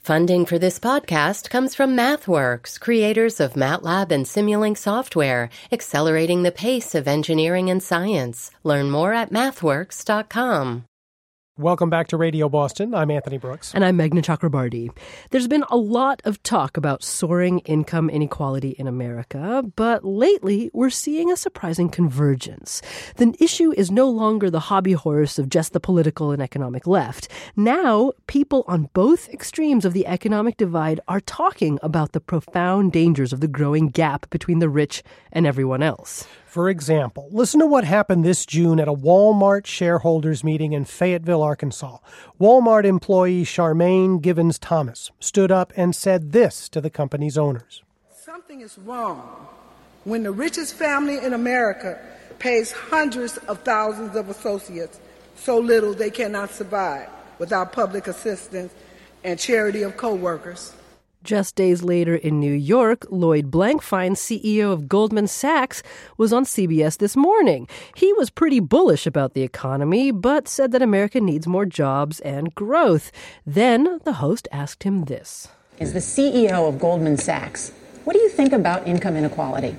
Funding for this podcast comes from MathWorks, creators of MATLAB and Simulink software, accelerating the pace of engineering and science. Learn more at mathworks.com. Welcome back to Radio Boston. I'm Anthony Brooks. And I'm Meghna Chakrabarty. There's been a lot of talk about soaring income inequality in America, but lately we're seeing a surprising convergence. The issue is no longer the hobby horse of just the political and economic left. Now, people on both extremes of the economic divide are talking about the profound dangers of the growing gap between the rich and everyone else. For example, listen to what happened this June at a Walmart shareholders meeting in Fayetteville, Arkansas. Walmart employee Charmaine Givens Thomas stood up and said this to the company's owners. Something is wrong when the richest family in America pays hundreds of thousands of associates so little they cannot survive without public assistance and charity of co-workers. Just days later in New York, Lloyd Blankfein, CEO of Goldman Sachs, was on CBS This Morning. He was pretty bullish about the economy, but said that America needs more jobs and growth. Then the host asked him this. As the CEO of Goldman Sachs, what do you think about income inequality?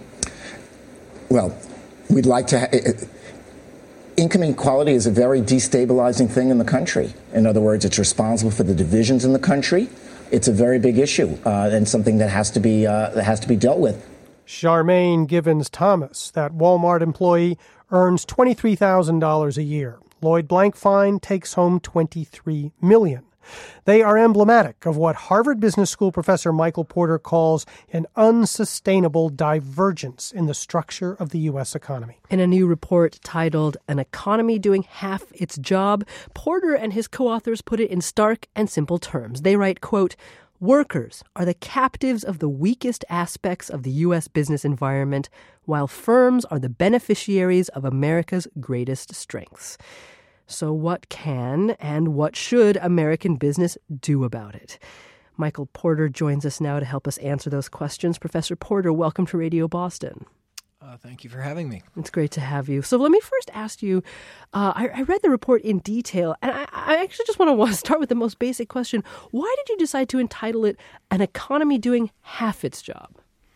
Well, we'd like to... Income inequality is a very destabilizing thing in the country. In other words, it's responsible for the divisions in the country. It's a very big issue and something that has to be dealt with. Charmaine Givens Thomas, that Walmart employee, earns $23,000 a year. Lloyd Blankfein takes home $23 million. They are emblematic of what Harvard Business School professor Michael Porter calls an unsustainable divergence in the structure of the U.S. economy. In a new report titled An Economy Doing Half Its Job, Porter and his co-authors put it in stark and simple terms. They write, quote, "Workers are the captives of the weakest aspects of the U.S. business environment, while firms are the beneficiaries of America's greatest strengths." So what can and what should American business do about it? Michael Porter joins us now to help us answer those questions. Professor Porter, welcome to Radio Boston. Thank you for having me. It's great to have you. So let me first ask you, I read the report in detail, and I actually just want to start with the most basic question. Why did you decide to entitle it An Economy Doing Half Its Job?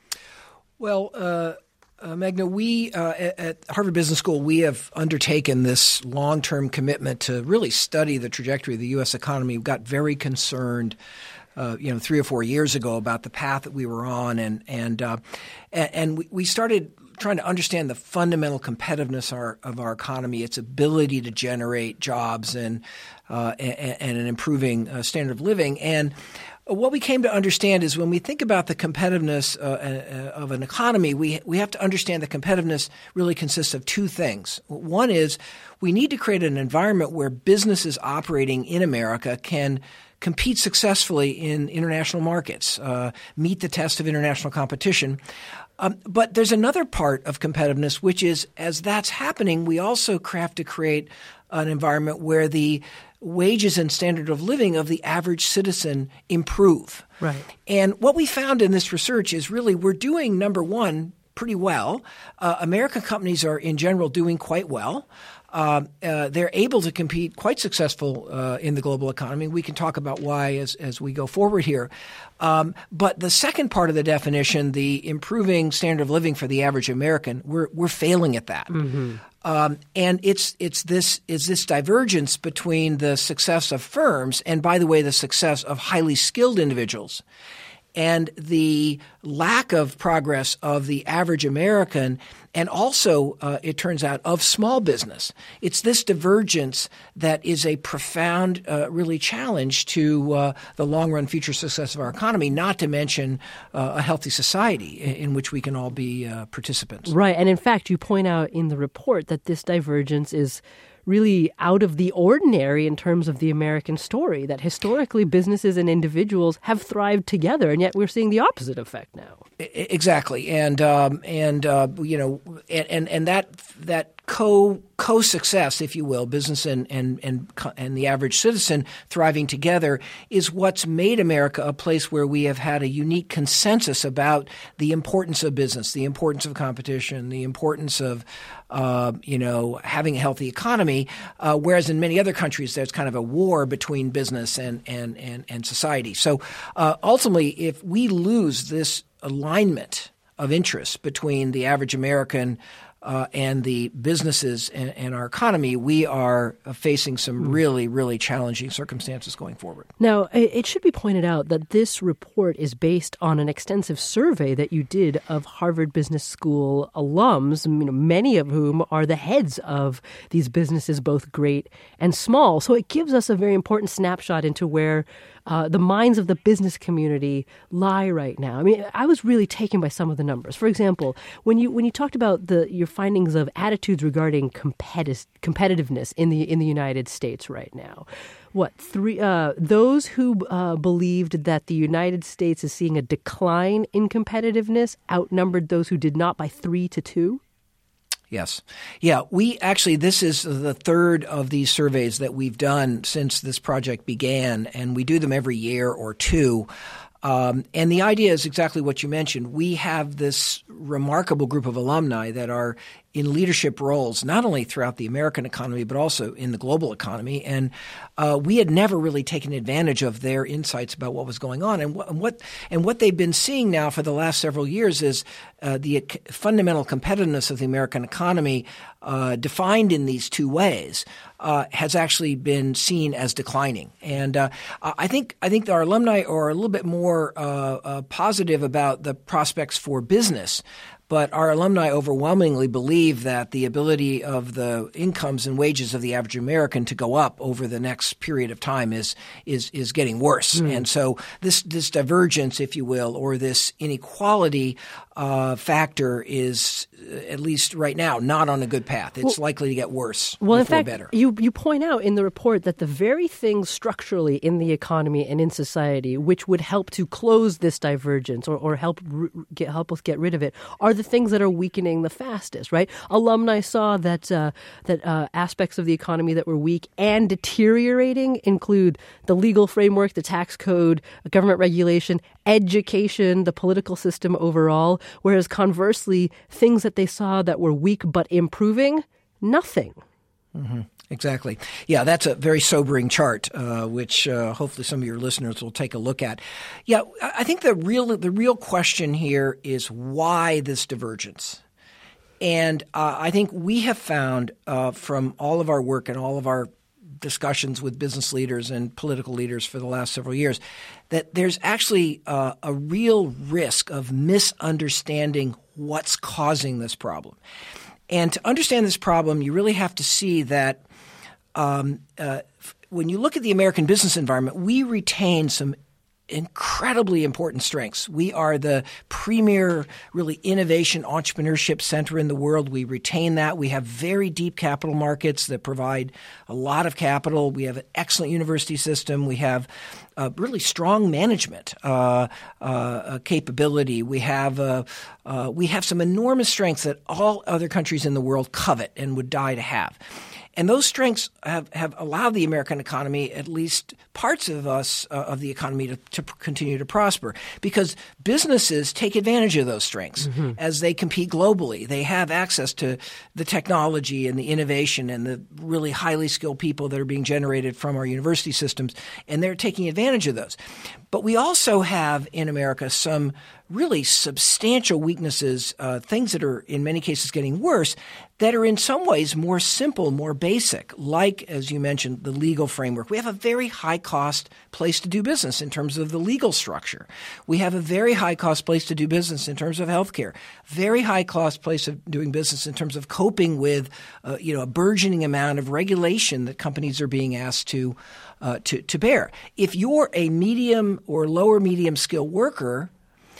Well, Meghna, we at Harvard Business School, we have undertaken this long-term commitment to really study the trajectory of the U.S. economy. We got very concerned 3 or 4 years ago about the path that we were on, and we started trying to understand the fundamental competitiveness of our economy, its ability to generate jobs and an improving standard of living. And what we came to understand is when we think about the competitiveness of an economy, we have to understand the competitiveness really consists of two things. One is we need to create an environment where businesses operating in America can compete successfully in international markets, meet the test of international competition. But there's another part of competitiveness, which is as that's happening, we also have to create an environment where the wages and standard of living of the average citizen improve. Right. And what we found in this research is really we're doing, number one, pretty well. American companies are in general doing quite well. They're able to compete quite successful in the global economy. We can talk about why as we go forward here. But the second part of the definition, the improving standard of living for the average American, we're failing at that. Mm-hmm. And it's this divergence between the success of firms and, by the way, the success of highly skilled individuals and the lack of progress of the average American and also, it turns out, of small business. It's this divergence that is a profound, really challenge to the long-run future success of our economy, not to mention a healthy society in which we can all be participants. Right. And in fact, you point out in the report that this divergence is really out of the ordinary in terms of the American story, that historically businesses and individuals have thrived together, and yet we're seeing the opposite effect now. Exactly. And that co-success, if you will, business and the average citizen thriving together is what's made America a place where we have had a unique consensus about the importance of business, the importance of competition, the importance of having a healthy economy, whereas in many other countries there's kind of a war between business and society. So ultimately, if we lose this alignment of interest between the average American and the businesses and our economy, we are facing some really, really challenging circumstances going forward. Now, it should be pointed out that this report is based on an extensive survey that you did of Harvard Business School alums, many of whom are the heads of these businesses, both great and small. So it gives us a very important snapshot into where the minds of the business community lie right now. I mean, I was really taken by some of the numbers. For example, when you talked about your findings of attitudes regarding competitiveness in the United States right now, those who believed that the United States is seeing a decline in competitiveness outnumbered those who did not by 3-2? Yes. Yeah, this is the third of these surveys that we've done since this project began, and we do them every year or two. And the idea is exactly what you mentioned. We have this remarkable group of alumni that are in leadership roles, not only throughout the American economy, but also in the global economy. And we had never really taken advantage of their insights about what was going on. And what they've been seeing now for the last several years is the fundamental competitiveness of the American economy, defined in these two ways, has actually been seen as declining. And I think our alumni are a little bit more positive about the prospects for business. But our alumni overwhelmingly believe that the ability of the incomes and wages of the average American to go up over the next period of time is getting worse. And so this divergence, if you will, or this inequality factor is, at least right now, not on a good path. It's likely to get worse before better. You point out in the report that the very things structurally in the economy and in society which would help to close this divergence or help us get rid of it are the things that are weakening the fastest, right? Alumni saw that aspects of the economy that were weak and deteriorating include the legal framework, the tax code, government regulation, education, the political system overall, whereas conversely, things that they saw that were weak but improving, nothing. Mm-hmm. Exactly. Yeah, that's a very sobering chart, which hopefully some of your listeners will take a look at. Yeah, I think the real question here is why this divergence? And I think we have found from all of our work and all of our discussions with business leaders and political leaders for the last several years that there's actually a real risk of misunderstanding what's causing this problem. And to understand this problem, you really have to see that when you look at the American business environment, we retain some incredibly important strengths. We are the premier, really innovation entrepreneurship center in the world. We retain that. We have very deep capital markets that provide a lot of capital. We have an excellent university system. We have really strong management capability. We have some enormous strengths that all other countries in the world covet and would die to have. And those strengths have allowed the American economy, at least parts of the economy, to continue to prosper because businesses take advantage of those strengths as they compete globally. They have access to the technology and the innovation and the really highly skilled people that are being generated from our university systems, and they're taking advantage of those. But we also have in America some really substantial weaknesses, things that are in many cases getting worse, that are in some ways more simple, more basic, like, as you mentioned, the legal framework. We have a very high-cost place to do business in terms of the legal structure. We have a very high-cost place to do business in terms of healthcare, very high-cost place of doing business in terms of coping with a burgeoning amount of regulation that companies are being asked to bear. If you're a medium or lower medium skill worker,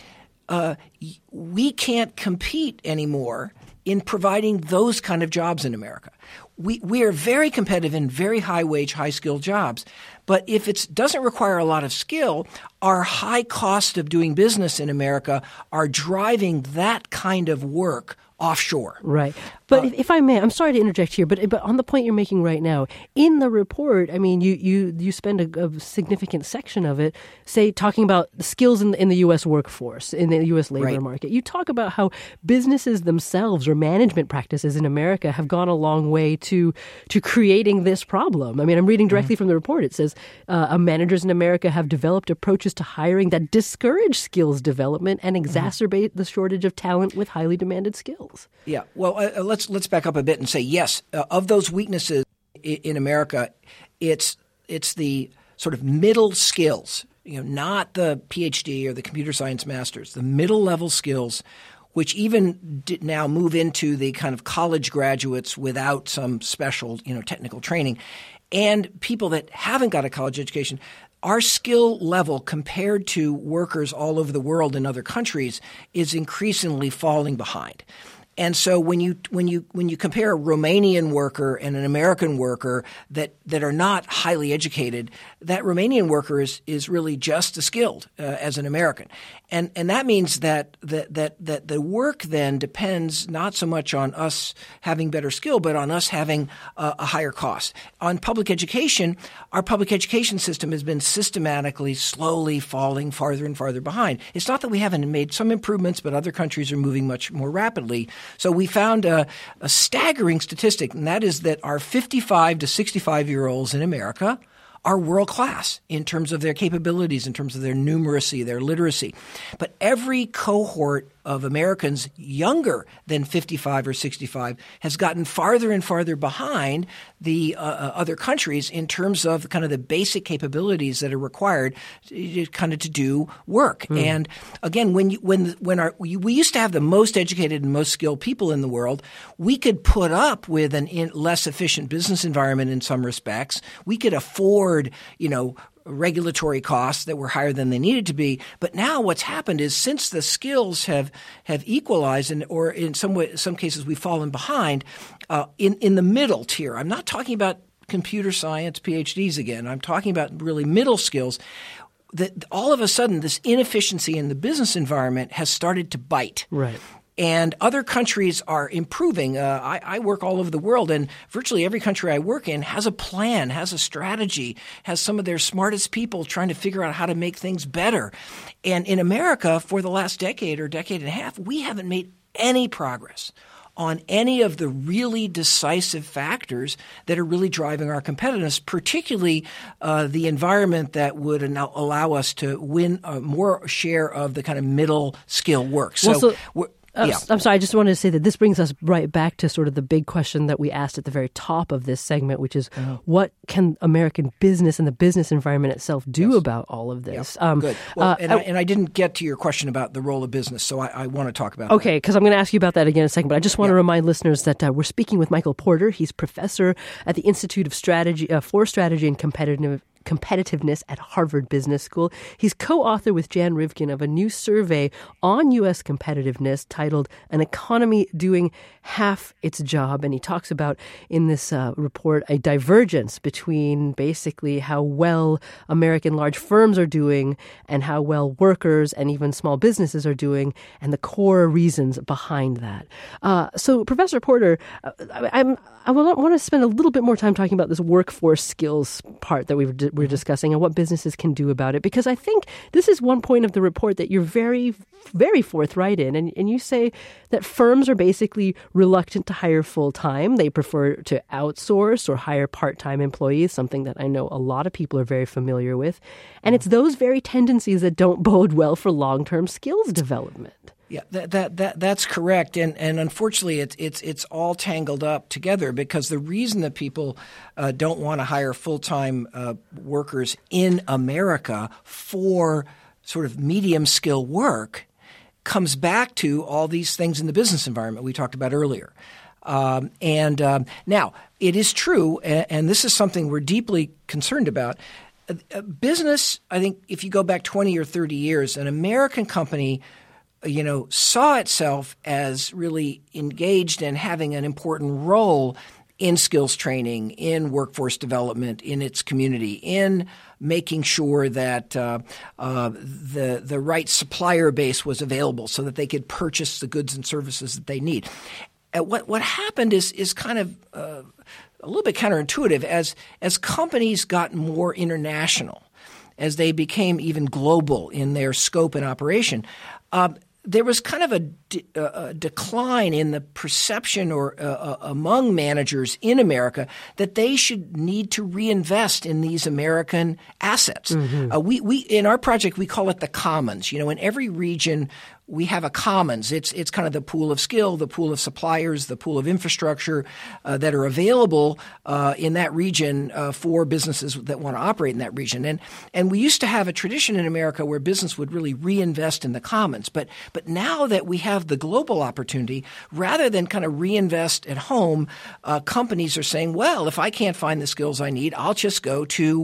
we can't compete anymore in providing those kind of jobs in America. We are very competitive in very high wage, high skilled jobs. But if it doesn't require a lot of skill, our high cost of doing business in America are driving that kind of work offshore. Right. But if I may, I'm sorry to interject here, but on the point you're making right now, in the report, I mean, you spend a significant section of it, say, talking about the skills in the U.S. workforce, in the U.S. labor market. You talk about how businesses themselves or management practices in America have gone a long way to creating this problem. I mean, I'm reading directly from the report. It says managers in America have developed approaches to hiring that discourage skills development and exacerbate the shortage of talent with highly demanded skills. Yeah. Well, let's back up a bit and say, yes, of those weaknesses in America, it's the sort of middle skills, not the PhD or the computer science masters, the middle level skills, which even now move into the kind of college graduates without some special, technical training, and people that haven't got a college education. Our skill level compared to workers all over the world in other countries is increasingly falling behind. And so when you compare a Romanian worker and an American worker that are not highly educated, that Romanian worker is really just as skilled as an American, and that means that the work then depends not so much on us having better skill, but on us having a higher cost. On public education, our public education system has been systematically, slowly falling farther and farther behind. It's not that we haven't made some improvements, but other countries are moving much more rapidly. So we found a staggering statistic, and that is that our 55 to 65-year-olds in America are world class in terms of their capabilities, in terms of their numeracy, their literacy. But every cohort of Americans younger than 55 or 65 has gotten farther and farther behind the other countries in terms of kind of the basic capabilities that are required to do work. And again, we used to have the most educated and most skilled people in the world, we could put up with an less efficient business environment in some respects. We could afford, regulatory costs that were higher than they needed to be. But now what's happened is since the skills have equalized or in some cases we've fallen behind in the middle tier. I'm not talking about computer science PhDs again. I'm talking about really middle skills. That all of a sudden this inefficiency in the business environment has started to bite. Right. And other countries are improving. I work all over the world, and virtually every country I work in has a plan, has a strategy, has some of their smartest people trying to figure out how to make things better. And in America, for the last decade or decade and a half, we haven't made any progress on any of the really decisive factors that are really driving our competitiveness, particularly the environment that would allow us to win more share of the kind of middle skill work. I'm sorry, I just wanted to say that this brings us right back to sort of the big question that we asked at the very top of this segment, which is what can American business and the business environment itself do about all of this? Good. Well, I didn't get to your question about the role of business, so I want to talk about that. Okay, because I'm going to ask you about that again in a second, but I just want to remind listeners that we're speaking with Michael Porter. He's professor at the Institute of Strategy for Strategy and Competitiveness at Harvard Business School. He's co-author with Jan Rivkin of a new survey on U.S. competitiveness titled An Economy Doing Half Its Job. And he talks about in this report a divergence between basically how well American large firms are doing and how well workers and even small businesses are doing and the core reasons behind that. So Professor Porter, I want to spend a little bit more time talking about this workforce skills part that we're discussing and what businesses can do about it, because I think this is one point of the report that you're very, very forthright in. And you say that firms are basically reluctant to hire full-time. They prefer to outsource or hire part-time employees, something that I know a lot of people are very familiar with. And it's those very tendencies that don't bode well for long-term skills development. Yeah, that's correct, and unfortunately, it's all tangled up together because the reason that people don't want to hire full-time workers in America for sort of medium skill work comes back to all these things in the business environment we talked about earlier. Now, it is true, and this is something we're deeply concerned about. Business, I think, if you go back 20 or 30 years, an American company saw itself as really engaged and having an important role in skills training, in workforce development, in its community, in making sure that the right supplier base was available so that they could purchase the goods and services that they need. what happened is kind of a little bit counterintuitive as companies got more international, as they became even global in their scope and operation. There was kind of a decline in the perception or among managers in America that they should need to reinvest in these American assets. Mm-hmm. We in our project we call it the commons. In every region we have a commons. It's kind of the pool of skill, the pool of suppliers, the pool of infrastructure that are available in that region for businesses that want to operate in that region. And we used to have a tradition in America where business would really reinvest in the commons. But now that we have the global opportunity, rather than kind of reinvest at home, companies are saying, well, if I can't find the skills I need, I'll just go to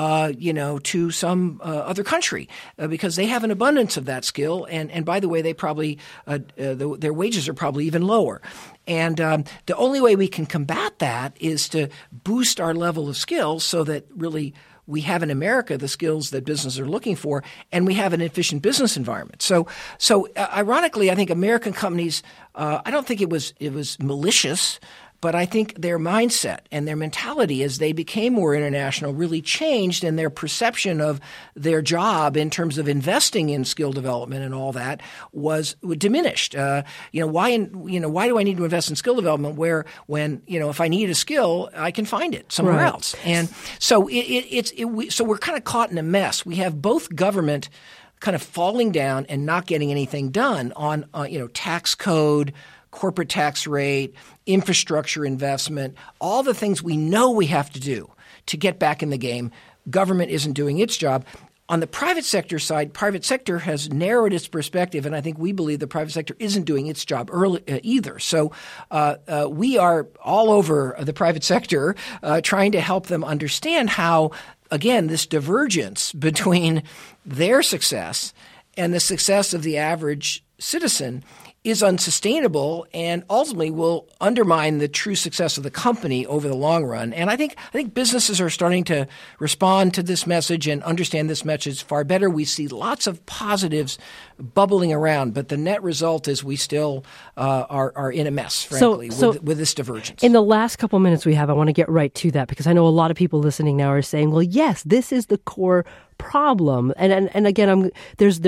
to some other country because they have an abundance of that skill. And by the way, they probably their wages are probably even lower. And the only way we can combat that is to boost our level of skills so that really we have in America the skills that businesses are looking for, and we have an efficient business environment. So ironically, I think American companies, I don't think it was malicious, but I think their mindset and their mentality as they became more international really changed, and their perception of their job in terms of investing in skill development and all that was diminished. Why do I need to invest in skill development when if I need a skill, I can find it somewhere else? And so so we're kind of caught in a mess. We have both government kind of falling down and not getting anything done on tax code, corporate tax rate, infrastructure investment, all the things we know we have to do to get back in the game. Government isn't doing its job. On the private sector side, private sector has narrowed its perspective, and I think we believe the private sector isn't doing its job either. So we are all over the private sector trying to help them understand how, again, this divergence between their success and the success of the average citizen is unsustainable and ultimately will undermine the true success of the company over the long run. And I think businesses are starting to respond to this message and understand this message far better. We see lots of positives bubbling around, but the net result is we still are in a mess, frankly, with this divergence. In the last couple minutes we have, I want to get right to that because I know a lot of people listening now are saying, well, yes, this is the core problem. And again, there's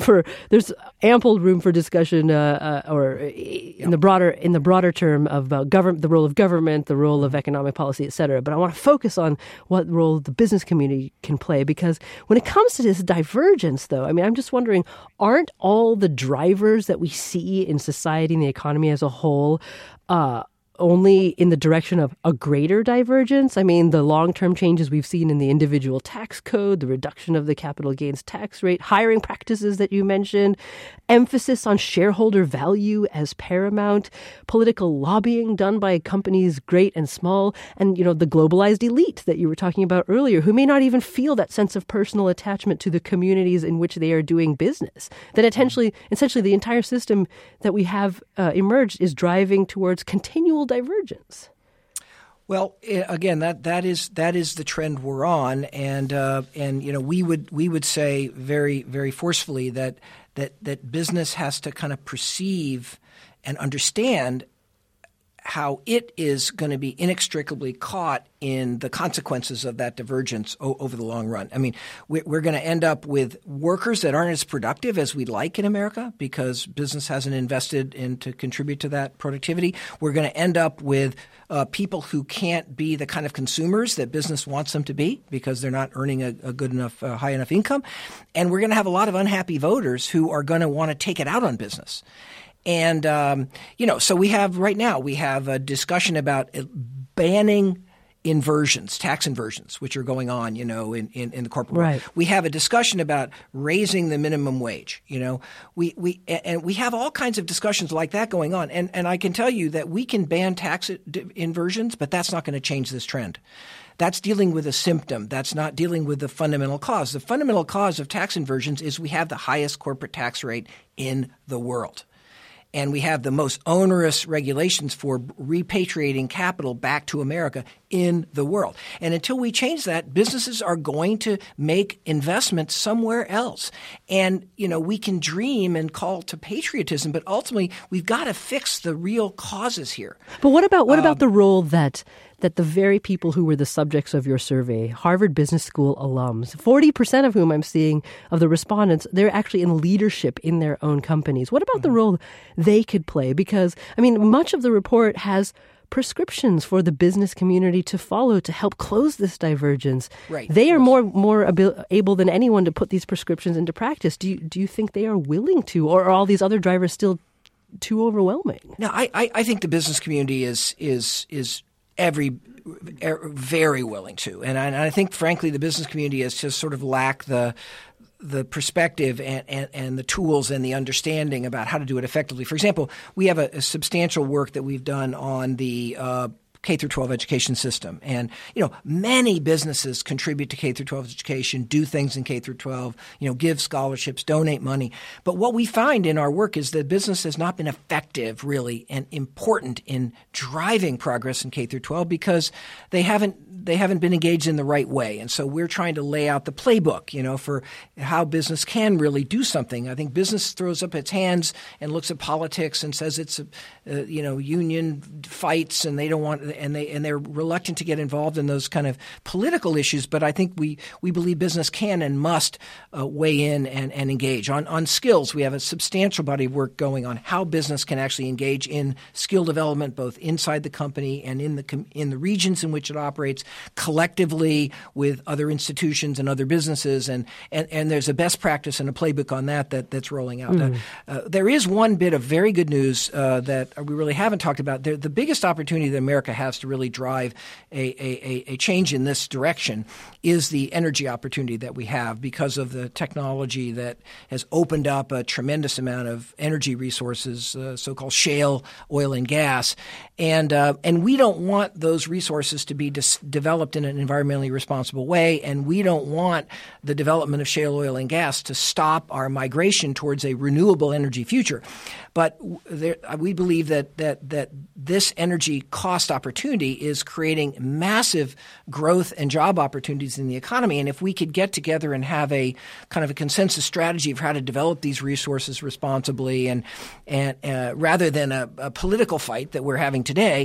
ample room for discussion, in the broader term of the role of government, the role of economic policy, et cetera. But I want to focus on what role the business community can play, because when it comes to this divergence, though, I mean, I'm just wondering, aren't all the drivers that we see in society and the economy as a whole only in the direction of a greater divergence? I mean, the long-term changes we've seen in the individual tax code, the reduction of the capital gains tax rate, hiring practices that you mentioned, emphasis on shareholder value as paramount, political lobbying done by companies great and small, and, the globalized elite that you were talking about earlier, who may not even feel that sense of personal attachment to the communities in which they are doing business. That essentially the entire system that we have emerged is driving towards continual divergence. Well, again, that is the trend we're on, and we would say very, very forcefully that business has to kind of perceive and understand how it is going to be inextricably caught in the consequences of that divergence over the long run. I mean, we're going to end up with workers that aren't as productive as we'd like in America because business hasn't invested in to contribute to that productivity. We're going to end up with people who can't be the kind of consumers that business wants them to be because they're not earning a good enough, high enough income. And we're going to have a lot of unhappy voters who are going to want to take it out on business. And, so we have a discussion about banning inversions, tax inversions, which are going on, in the corporate world. Right. We have a discussion about raising the minimum wage. We have all kinds of discussions like that going on. And I can tell you that we can ban tax inversions, but that's not going to change this trend. That's dealing with a symptom. That's not dealing with the fundamental cause. The fundamental cause of tax inversions is we have the highest corporate tax rate in the world. And we have the most onerous regulations for repatriating capital back to America in the world. And until we change that, businesses are going to make investments somewhere else. And, we can dream and call to patriotism, but ultimately we've got to fix the real causes here. But what about the role that the very people who were the subjects of your survey, Harvard Business School alums, 40% of whom I'm seeing of the respondents, they're actually in leadership in their own companies. What about the role they could play? Because, much of the report has prescriptions for the business community to follow to help close this divergence. Right. They are more able than anyone to put these prescriptions into practice. Do you think they are willing to, or are all these other drivers still too overwhelming? No, I think the business community is very willing to, and I think frankly the business community has just sort of lacked the perspective and the tools and the understanding about how to do it effectively. For example, we have a substantial work that we've done on the K through 12 education system. And, many businesses contribute to K through 12 education, do things in K through 12, give scholarships, donate money. But what we find in our work is that business has not been effective really and important in driving progress in K through 12 because they haven't been engaged in the right way. And so we're trying to lay out the playbook, for how business can really do something. I think business throws up its hands and looks at politics and says it's union fights and they don't want and they're reluctant to get involved in those kind of political issues. But I think we believe business can and must weigh in and engage. On skills, we have a substantial body of work going on how business can actually engage in skill development both inside the company and in the regions in which it operates, collectively with other institutions and other businesses. And there's a best practice and a playbook on that's rolling out. There is one bit of very good news that we really haven't talked about. The biggest opportunity that America has to really drive a change in this direction is the energy opportunity that we have because of the technology that has opened up a tremendous amount of energy resources, so-called shale oil and gas. And we don't want those resources to be developed in an environmentally responsible way, and we don't want the development of shale oil and gas to stop our migration towards a renewable energy future. But we believe that this energy cost opportunity is creating massive growth and job opportunities in the economy. And if we could get together and have a kind of a consensus strategy of how to develop these resources responsibly and rather than a political fight that we're having today,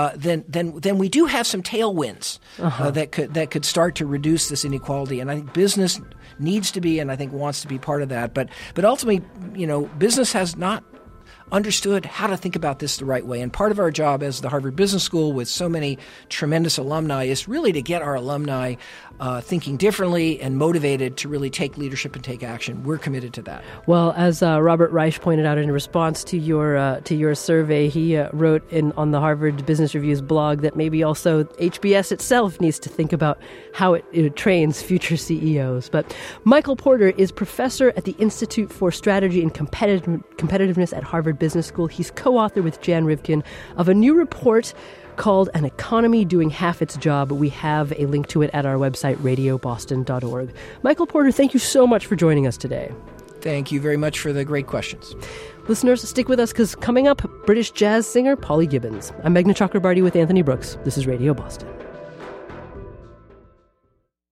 then we do have some tailwinds that could start to reduce this inequality. And I think business needs to be and I think wants to be part of that. But ultimately, business has not understood how to think about this the right way. And part of our job as the Harvard Business School with so many tremendous alumni is really to get our alumni thinking differently and motivated to really take leadership and take action. We're committed to that. Well, as Robert Reich pointed out in response to your survey, he wrote on the Harvard Business Review's blog that maybe also HBS itself needs to think about how it trains future CEOs. But Michael Porter is professor at the Institute for Strategy and Competitiveness at Harvard Business School. He's co-author with Jan Rivkin of a new report called An Economy Doing Half Its Job. We have a link to it at our website, radioboston.org. Michael Porter, thank you so much for joining us today. Thank you very much for the great questions. Listeners, stick with us because coming up, British jazz singer Polly Gibbons. I'm Meghna Chakrabarty with Anthony Brooks. This is Radio Boston.